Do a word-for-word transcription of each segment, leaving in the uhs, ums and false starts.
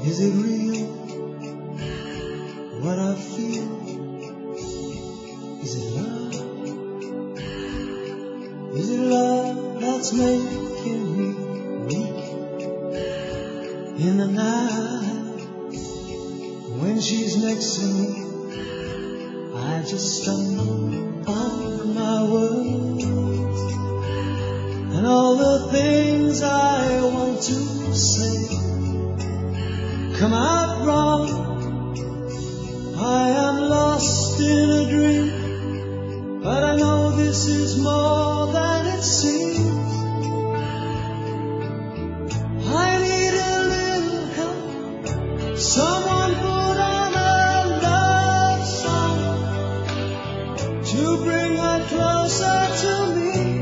Is it real, what I feel? Is it love? Is it love that's making me weak in the night? When she's next to me, I just stumble on my words, and all the things I want to say come out wrong. I am lost in a dream, but I know this is more than it seems. I need a little help. Someone put on a love song to bring her closer to me.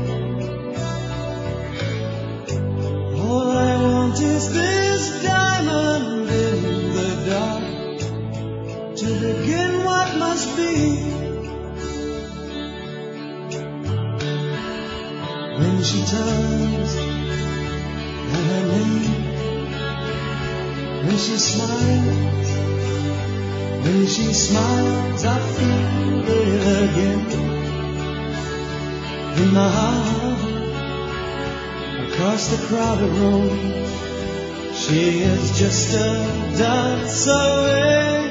All I want is this diamond in the dark to begin what must be. When she turns at her name, when she smiles, when she smiles, I feel it again in my heart. Across the crowded room, she is just a dance away,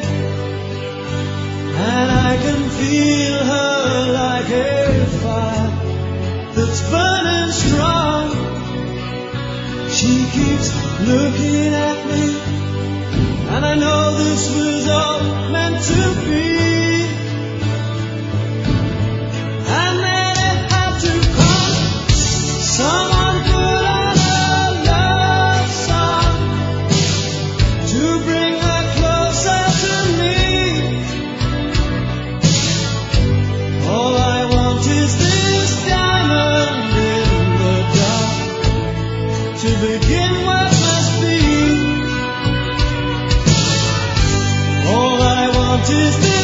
and I can feel her like a fire that's burning strong. She keeps looking at me, and I know this was all meant to be. And then it had to come. Someone put on a love song to bring her closer to me. All I want is this diamond in the dark to begin what must be. All I want is this